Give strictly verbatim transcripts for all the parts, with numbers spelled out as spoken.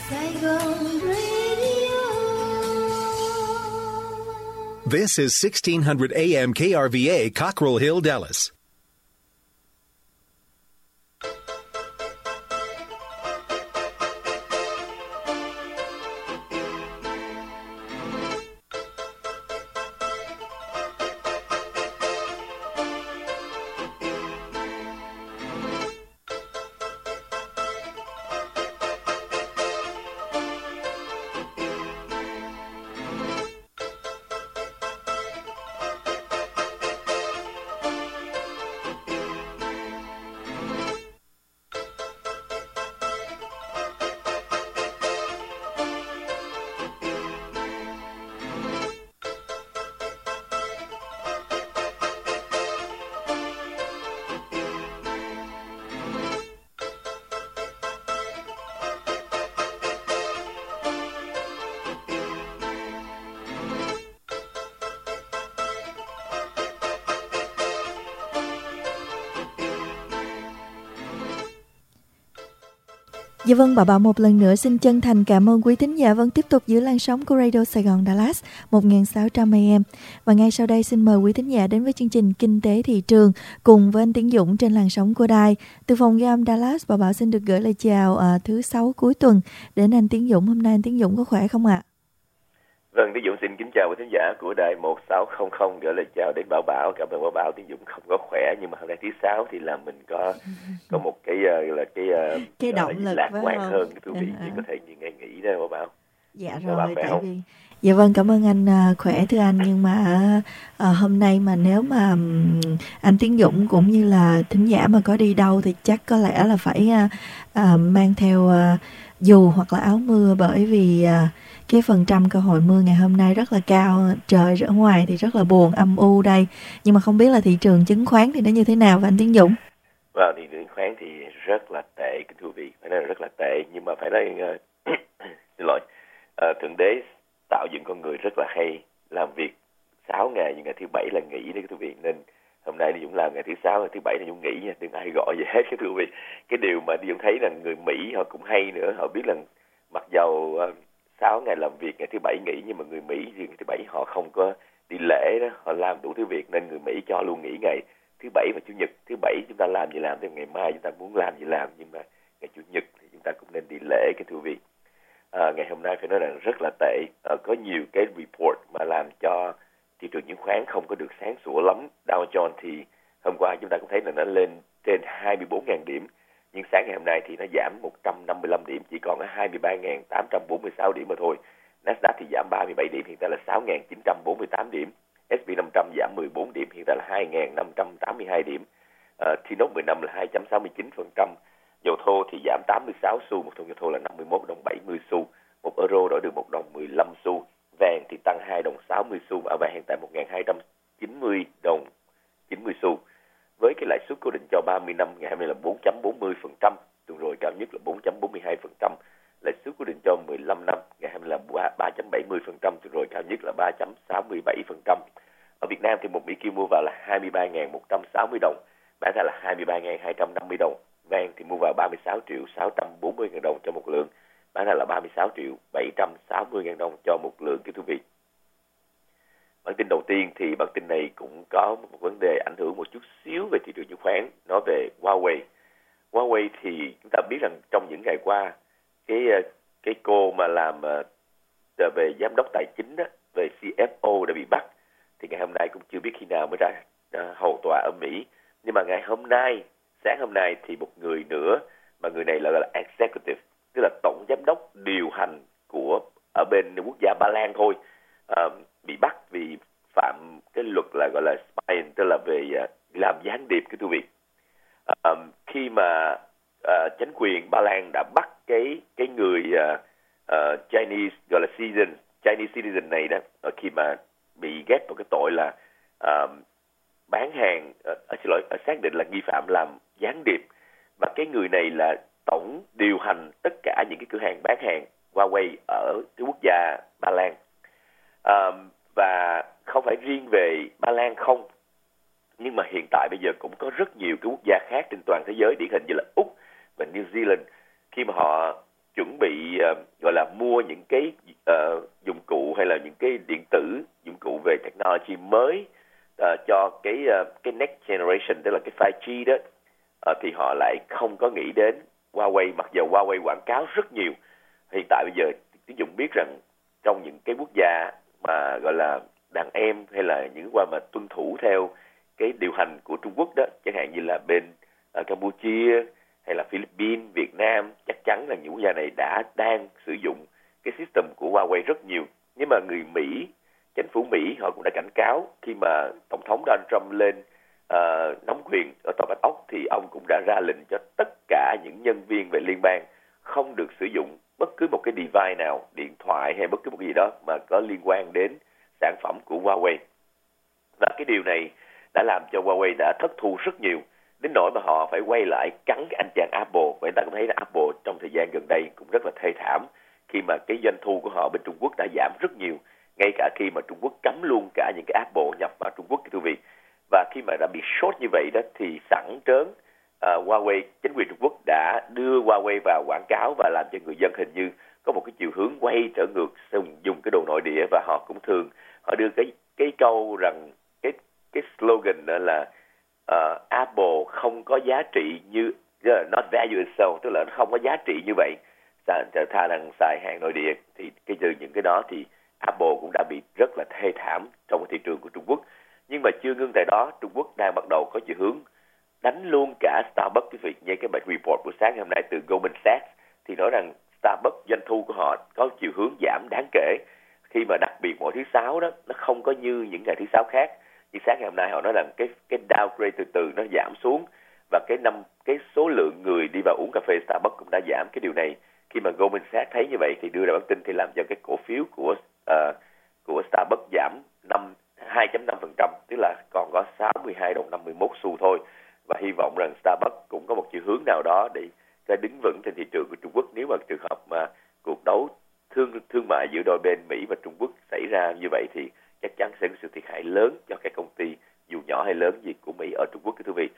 Saigon Radio. This is sixteen hundred A M K R V A, Cockrell Hill, Dallas. Dạ vâng, Bảo Bảo một lần nữa xin chân thành cảm ơn quý thính giả vẫn tiếp tục giữ làn sóng của Radio Sài Gòn Dallas một nghìn sáu trăm A M. Và ngay sau đây xin mời quý thính giả đến với chương trình Kinh tế thị trường cùng với anh Tiến Dũng trên làn sóng của đài. Từ phòng ghi âm Dallas, Bảo Bảo xin được gửi lời chào à, thứ sáu cuối tuần đến anh Tiến Dũng. Hôm nay anh Tiến Dũng có khỏe không ạ? Vâng, Tiến Dũng xin kính chào quý thính giả của đài một sáu không không, gửi lời chào đến Bảo Bảo. Cảm ơn Bảo Bảo. Tiến Dũng không có khỏe, nhưng mà hôm nay thứ sáu thì là mình có có một cái là cái cái động lực lạc quan không? hơn, quý vị chỉ có thể ngày nghỉ đó Bảo Bảo. Dạ rồi, Bảo tại vì dạ vâng, cảm ơn anh, à, khỏe thưa anh. Nhưng mà à, hôm nay mà nếu mà um, anh Tiến Dũng cũng như là thính giả mà có đi đâu thì chắc có lẽ là phải à, à, mang theo à, dù hoặc là áo mưa, bởi vì à, cái phần trăm cơ hội mưa ngày hôm nay rất là cao. Trời ở ngoài thì rất là buồn, âm u đây. Nhưng mà không biết là thị trường chứng khoán thì nó như thế nào và anh Tiến Dũng? Vâng, thị trường chứng khoán thì rất là tệ, kính thưa quý vị, phải nói là rất là tệ. Nhưng mà phải nói uh, xin lỗi, uh, Thượng Đế tạo dựng con người rất là hay, làm việc sáu ngày nhưng ngày thứ bảy là nghỉ đấy quý vị. Nên hôm nay Dũng làm ngày thứ sáu, ngày thứ bảy là Dũng nghỉ nha, đừng ai gọi gì hết quý vị. Cái điều mà Dũng thấy là người Mỹ họ cũng hay nữa, họ biết là mặc dầu uh, sáu ngày làm việc, ngày thứ bảy nghỉ, nhưng mà người Mỹ riêng ngày thứ bảy họ không có đi lễ đó, họ làm đủ thứ việc, nên người Mỹ cho luôn nghỉ ngày thứ bảy và chủ nhật. Thứ bảy chúng ta làm gì làm, thì ngày mai chúng ta muốn làm gì làm, nhưng mà ngày chủ nhật thì chúng ta cũng nên đi lễ cái thưa vị. À, ngày hôm nay phải nói rằng rất là tệ. À, có nhiều cái report mà làm cho thị trường chứng khoán không có được sáng sủa lắm. Dow Jones thì hôm qua chúng ta cũng thấy là nó lên trên hai mươi bốn nghìn điểm, nhưng sáng ngày hôm nay thì nó giảm một trăm năm mươi lăm điểm, chỉ còn ở hai mươi ba nghìn tám trăm bốn mươi sáu điểm mà thôi. Nasdaq thì giảm ba mươi bảy điểm, hiện tại là sáu nghìn chín trăm bốn mươi tám điểm. ét and pê năm trăm giảm mười bốn điểm, hiện tại là hai nghìn năm trăm tám mươi hai điểm. Uh, T N O P mười lăm là hai phẩy sáu mươi chín phần trăm. Dầu thô thì giảm tám mươi sáu xu, một thùng dầu thô là năm mươi mốt đồng bảy mươi xu. Một euro đổi được một đồng mười lăm xu. Vàng thì tăng hai đồng sáu mươi xu, và vàng hiện tại một nghìn hai trăm chín mươi đồng chín mươi xu. Với cái lãi suất cố định cho ba mươi năm ngày hôm nay là bốn phẩy bốn mươi phần trăm, tuần rồi cao nhất là bốn phẩy bốn mươi hai phần trăm. Lãi suất cố định cho mười lăm năm ngày hôm nay là ba phẩy bảy mươi phần trăm, tuần rồi cao nhất là ba phẩy sáu mươi bảy phần trăm. Ở Việt Nam thì một Mỹ Kim mua vào là hai mươi ba nghìn một trăm sáu mươi đồng, bán ra là hai mươi ba nghìn hai trăm năm mươi đồng. Vàng thì mua vào ba mươi sáu triệu sáu trăm bốn mươi nghìn đồng cho một lượng, bán ra là ba mươi sáu triệu bảy trăm sáu mươi nghìn đồng cho một lượng, kính thưa quý vị. Bản tin đầu tiên thì bản tin này cũng có một vấn đề ảnh hưởng một chút xíu về thị trường chứng khoán, nói về Huawei. Huawei thì chúng ta biết rằng trong những ngày qua, cái cái cô mà làm uh, về giám đốc tài chính đó, về C F O đã bị bắt, thì ngày hôm nay cũng chưa biết khi nào mới ra uh, hầu tòa ở Mỹ. Nhưng mà ngày hôm nay, sáng hôm nay thì một người nữa, mà người này là gọi là executive, tức là tổng giám đốc điều hành của ở bên quốc gia Ba Lan thôi, uh, bị bắt vì phạm cái luật là gọi là spying, tức là về uh, làm gián điệp, cái thưa vị. Uh, khi mà uh, chính quyền Ba Lan đã bắt cái cái người uh, uh, Chinese gọi là citizen, Chinese citizen này đó, uh, khi mà bị ghép vào cái tội là uh, bán hàng, uh, xin lỗi, uh, xác định là nghi phạm làm gián điệp, và cái người này là tổng điều hành tất cả những cái cửa hàng bán hàng Huawei ở cái quốc gia Ba Lan. Uh, và không phải riêng về Ba Lan không, nhưng mà hiện tại bây giờ cũng có rất nhiều cái quốc gia khác trên toàn thế giới, điển hình như là Úc và New Zealand, khi mà họ chuẩn bị uh, gọi là mua những cái uh, dụng cụ hay là những cái điện tử, dụng cụ về technology mới uh, cho cái uh, cái next generation, tức là cái five G đó, uh, thì họ lại không có nghĩ đến Huawei, mặc dù Huawei quảng cáo rất nhiều. Hiện tại bây giờ tín dụng biết rằng trong những cái quốc gia mà gọi là đàn em hay là những qua mà tuân thủ theo cái điều hành của Trung Quốc đó, chẳng hạn như là bên uh, Campuchia hay là Philippines, Việt Nam, chắc chắn là những quốc gia này đã đang sử dụng cái system của Huawei rất nhiều. Nhưng mà người Mỹ, chính phủ Mỹ họ cũng đã cảnh cáo khi mà Tổng thống Donald Trump lên uh, nắm quyền ở Tòa Bạch Ốc, thì ông cũng đã ra lệnh cho tất cả những nhân viên về liên bang không được sử dụng bất cứ một cái device nào, điện thoại hay bất cứ một cái gì đó mà có liên quan đến sản phẩm của Huawei. Và cái điều này đã làm cho Huawei đã thất thu rất nhiều, đến nỗi mà họ phải quay lại cắn cái anh chàng Apple. Và chúng ta cũng thấy là Apple trong thời gian gần đây cũng rất là thê thảm khi mà cái doanh thu của họ bên Trung Quốc đã giảm rất nhiều, ngay cả khi mà Trung Quốc cấm luôn cả những cái Apple nhập vào Trung Quốc, thưa quý vị. Và khi mà đã bị short như vậy đó, thì sẵn trớn uh, Huawei, chính quyền Trung Quốc đã đưa Huawei vào quảng cáo và làm cho người dân hình như có một cái chiều hướng quay trở ngược dùng, dùng cái đồ nội địa. Và họ cũng thường họ đưa cái cái câu rằng cái cái slogan đó là uh, Apple không có giá trị như uh, not value itself, tức là nó không có giá trị như vậy, thà rằng xài hàng nội địa. Thì cái từ những cái đó thì Apple cũng đã bị rất là thê thảm trong cái thị trường của Trung Quốc. Nhưng mà chưa ngưng tại đó, Trung Quốc đang bắt đầu có chiều hướng đánh luôn cả Starbucks. Quý vị nghe cái bài report buổi sáng hôm nay từ Goldman Sachs thì nói rằng Starbucks doanh thu của họ có chiều hướng giảm đáng kể, khi mà đặc biệt mỗi thứ sáu đó nó không có như những ngày thứ sáu khác. Như sáng ngày hôm nay họ nói rằng cái cái downgrade từ từ nó giảm xuống, và cái năm cái số lượng người đi vào uống cà phê Starbucks cũng đã giảm. Cái điều này khi mà Goldman Sachs thấy như vậy thì đưa ra bản tin, thì làm cho cái cổ phiếu của uh, của Starbucks giảm hai phẩy năm phần trăm, tức là còn có sáu mươi hai đồng năm mươi mốt xu thôi. Và hy vọng rằng Starbucks cũng có một chiều hướng nào đó để để đứng vững trên thị trường của Trung Quốc. Nếu mà trường hợp mà cuộc đấu thương thương mại giữa đôi bên Mỹ và Trung Quốc xảy ra như vậy thì chắc chắn sẽ có sự thiệt hại lớn cho các công ty dù nhỏ hay lớn gì của Mỹ ở Trung Quốc, thưa quý vị.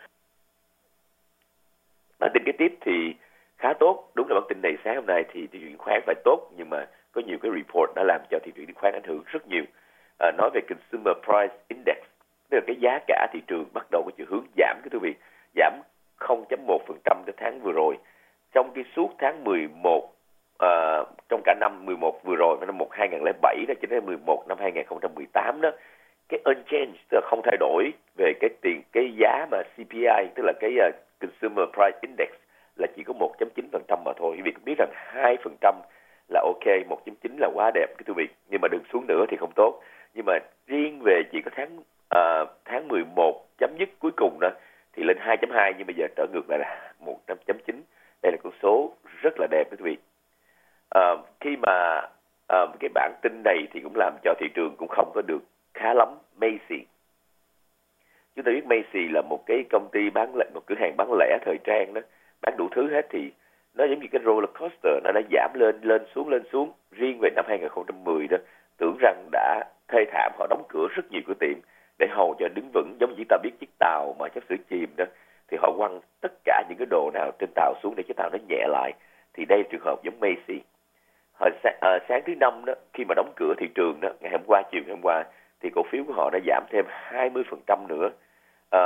Bản tin kế tiếp thì khá tốt. Đúng là bản tin này sáng hôm nay thì thị trường chứng khoán phải tốt, nhưng mà có nhiều cái report đã làm cho thị trường chứng khoán ảnh hưởng rất nhiều. À, nói về Consumer Price Index, tức là cái giá cả thị trường bắt đầu có chiều hướng giảm, cái thưa quý vị, giảm không phẩy một phần trăm cho tháng vừa rồi. Trong cái suốt tháng mười một, à, trong cả năm mười một vừa rồi, năm hai không không bảy đó cho đến mười một năm hai không một tám đó, cái unchanged, tức là không thay đổi về cái tiền cái giá mà xê pê i, tức là cái uh, Consumer Price Index là chỉ có một phẩy chín phần trăm mà thôi. Quý vị cũng biết rằng hai phần trăm là ok, một phẩy chín là quá đẹp cái thưa quý vị, nhưng mà đừng xuống nữa thì không tốt. Nhưng mà riêng về chỉ có tháng uh, tháng mười một chấm dứt cuối cùng đó thì lên hai phẩy hai, nhưng bây giờ trở ngược lại là một trăm phẩy chín. Đây là con số rất là đẹp quý vị. Uh, khi mà uh, cái bản tin này thì cũng làm cho thị trường cũng không có được khá lắm. Macy, chúng ta biết Macy là một cái công ty bán lẻ, một cửa hàng bán lẻ thời trang đó, bán đủ thứ hết, thì nó giống như cái roller coaster, nó đã giảm lên lên xuống lên xuống. Riêng về năm hai không một không đó, tưởng rằng đã thê thảm, họ đóng cửa rất nhiều cửa tiệm để hầu cho đứng vững. Giống như ta biết chiếc tàu mà sắp sửa chìm đó, thì họ quăng tất cả những cái đồ nào trên tàu xuống để chiếc tàu nó nhẹ lại. Thì đây là trường hợp giống Macy. Hồi sáng, à, sáng thứ năm đó, khi mà đóng cửa thị trường đó, ngày hôm qua, chiều ngày hôm qua, thì cổ phiếu của họ đã giảm thêm hai mươi phần trăm nữa. À,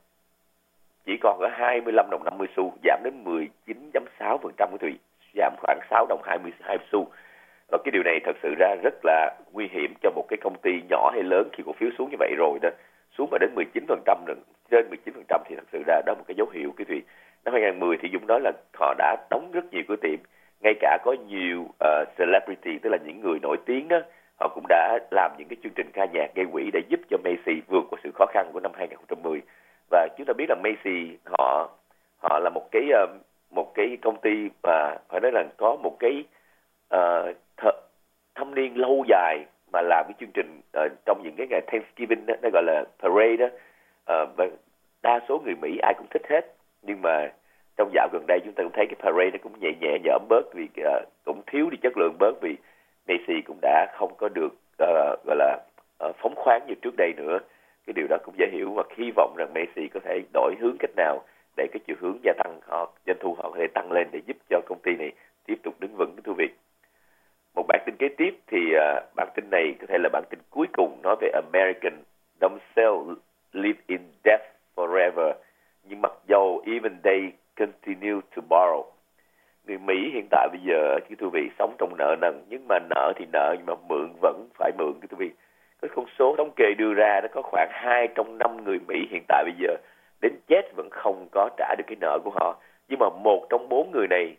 chỉ còn ở hai mươi lăm đồng năm mươi xu, giảm đến mười chín phẩy sáu phần trăm, thì giảm khoảng sáu đồng hai mươi hai xu. Và cái điều này thật sự ra rất là nguy hiểm cho một cái công ty nhỏ hay lớn. Khi cổ phiếu xuống như vậy rồi đó, xuống mà đến mười chín phần trăm, trên mười chín phần trăm thì thật sự ra đó là một cái dấu hiệu. Cái gì năm hai không một không thì Dũng nói là họ đã đóng rất nhiều cửa tiệm, ngay cả có nhiều uh, celebrity, tức là những người nổi tiếng đó, họ cũng đã làm những cái chương trình ca nhạc gây quỹ để giúp cho Macy vượt qua sự khó khăn của năm hai không một không. Và chúng ta biết là Macy họ họ là một cái uh, một cái công ty mà phải nói là có một cái uh, th- thâm niên lâu dài mà làm cái chương trình uh, trong những cái ngày Thanksgiving đó, nó gọi là parade đó, uh, và đa số người Mỹ ai cũng thích hết. Nhưng mà trong dạo gần đây chúng ta cũng thấy cái parade nó cũng nhẹ nhẹ nhõm bớt, vì uh, cũng thiếu đi chất lượng bớt, vì Macy cũng đã không có được uh, gọi là uh, phóng khoáng như trước đây nữa. Cái điều đó cũng dễ hiểu, và hy vọng rằng Macy có thể đổi hướng cách nào để cái chiều hướng gia tăng họ doanh thu họ có thể tăng lên, để giúp cho công ty này tiếp tục đứng vững là bản tin này có thể là bản tin cuối cùng nói về American themselves live in debt forever. Nhưng mặc dầu even they continue to borrow. Người Mỹ hiện tại bây giờ, thưa quý vị, sống trong nợ nần, nhưng mà nợ thì nợ, nhưng mà mượn vẫn phải mượn, thưa quý vị. Cái con số thống kê đưa ra nó có khoảng hai trong năm người Mỹ hiện tại bây giờ đến chết vẫn không có trả được cái nợ của họ. Nhưng mà một trong bốn người này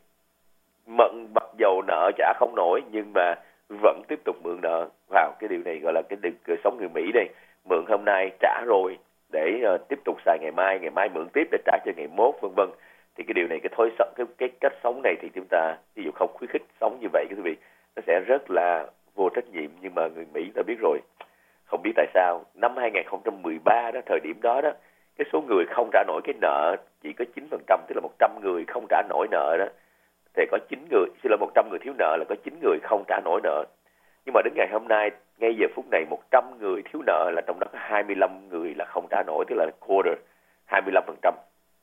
mận mặc dầu nợ trả không nổi nhưng mà vẫn tiếp tục mượn nợ. Vào wow, cái điều này gọi là cái đời sống người Mỹ đây. Mượn hôm nay trả rồi để uh, tiếp tục xài ngày mai, ngày mai mượn tiếp để trả cho ngày mốt, vân vân. Thì cái điều này, cái thói cái cái cách sống này thì chúng ta ví dụ không khuyến khích sống như vậy, quý vị, nó sẽ rất là vô trách nhiệm. Nhưng mà người Mỹ đã biết rồi, không biết tại sao năm hai không một ba đó, thời điểm đó đó, cái số người không trả nổi cái nợ chỉ có chín phần trăm, tức là một trăm người không trả nổi nợ đó, thì có chín người, xin lỗi, một trăm người thiếu nợ là có chín người không trả nổi nợ. Nhưng mà đến ngày hôm nay, ngay giờ phút này, một trăm người thiếu nợ là trong đó có hai mươi lăm người là không trả nổi, tức là quarter, hai mươi lăm phần trăm.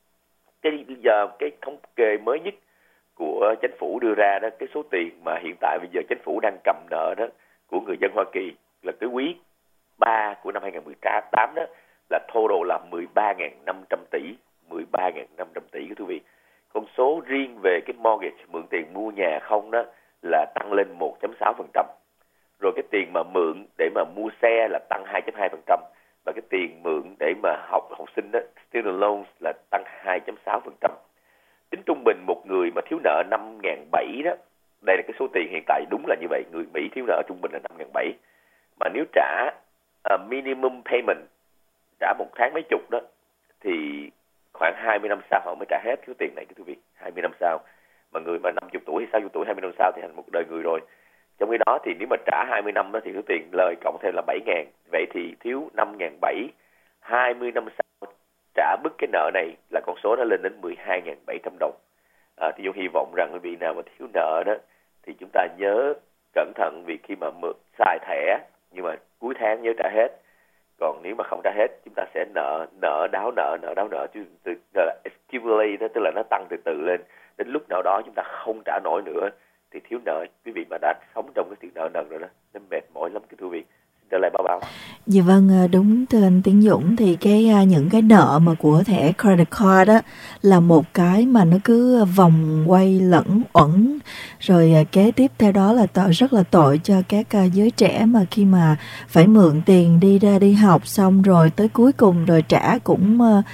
Cái giờ cái thống kê mới nhất của chính phủ đưa ra đó, cái số tiền mà hiện tại bây giờ chính phủ đang cầm nợ đó của người dân Hoa Kỳ là cái quý ba của năm hai không một tám đó là total là mười ba nghìn năm trăm tỷ, mười ba nghìn năm trăm tỷ, quý vị. Con số riêng về cái mortgage, mượn tiền mua nhà không đó, là tăng lên một phẩy sáu phần trăm. Rồi cái tiền mà mượn để mà mua xe là tăng hai phẩy hai phần trăm. Và cái tiền mượn để mà học học sinh đó, student loans, là tăng hai phẩy sáu phần trăm. Tính trung bình một người mà thiếu nợ năm nghìn bảy trăm đó, đây là cái số tiền hiện tại đúng là như vậy, người Mỹ thiếu nợ trung bình là năm nghìn bảy trăm. Mà nếu trả uh, minimum payment, trả một tháng mấy chục đó, thì khoảng hai mươi năm sau họ mới trả hết số tiền này, quý vị, hai mươi năm sau. Mà người mà năm mươi tuổi hay sáu mươi tuổi, hai mươi năm sau thì thành một đời người rồi. Trong khi đó thì nếu mà trả hai mươi năm đó thì số tiền lời cộng thêm là bảy nghìn. Vậy thì thiếu năm nghìn bảy trăm, hai mươi năm sau trả bớt cái nợ này là con số nó lên đến mười hai nghìn bảy trăm đồng. À, thì Dung hy vọng rằng quý vị nào mà thiếu nợ đó thì chúng ta nhớ cẩn thận, vì khi mà mượn xài thẻ nhưng mà cuối tháng nhớ trả hết. Còn nếu mà không trả hết, chúng ta sẽ nợ nợ đáo nợ nợ đáo nợ chứ từ là accumulate đó, tức là nó tăng từ từ lên. Đến lúc nào đó chúng ta không trả nổi nữa thì thiếu nợ, quý vị mà đã sống trong cái sự nợ nần rồi đó, nó mệt mỏi lắm, cái quý vị. Trở lại báo báo. Dạ vâng, đúng thưa anh Tiến Dũng, thì cái những cái nợ mà của thẻ credit card đó là một cái mà nó cứ vòng quay lẫn uẩn, rồi kế tiếp theo đó là tội, rất là tội cho các giới trẻ mà khi mà phải mượn tiền đi ra đi học xong rồi tới cuối cùng rồi trả cũng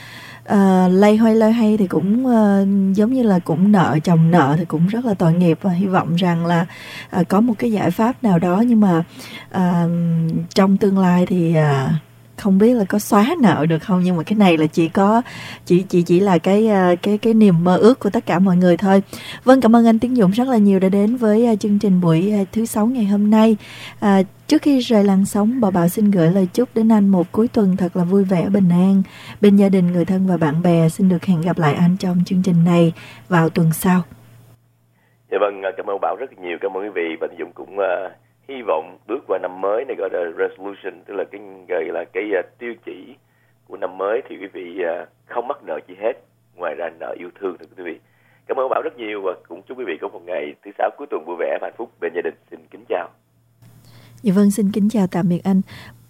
Uh, lây hoay lây hay thì cũng uh, giống như là cũng nợ chồng nợ thì cũng rất là tội nghiệp, và hy vọng rằng là uh, có một cái giải pháp nào đó. Nhưng mà uh, trong tương lai thì uh, không biết là có xóa nợ được không, nhưng mà cái này là chỉ có chỉ chỉ chỉ là cái cái cái niềm mơ ước của tất cả mọi người thôi. Vâng, cảm ơn anh Tiến Dũng rất là nhiều đã đến với chương trình buổi thứ sáu ngày hôm nay. À, trước khi rời làn sóng, Bảo Bảo xin gửi lời chúc đến anh một cuối tuần thật là vui vẻ, bình an bên gia đình, người thân và bạn bè. Xin được hẹn gặp lại anh trong chương trình này vào tuần sau. Dạ vâng, cảm ơn Bảo rất nhiều, cảm ơn quý vị. Và Dũng cũng uh... hy vọng bước qua năm mới này gọi là resolution, tức là cái gọi là cái uh, tiêu chỉ của năm mới, thì quý vị uh, không mắc nợ gì hết ngoài ra nợ yêu thương, thưa quý vị. Cảm ơn Bảo rất nhiều và cũng chúc quý vị có một ngày thứ sáu cuối tuần vui vẻ và hạnh phúc bên gia đình. Xin kính chào. Dạ vâng, xin kính chào tạm biệt anh.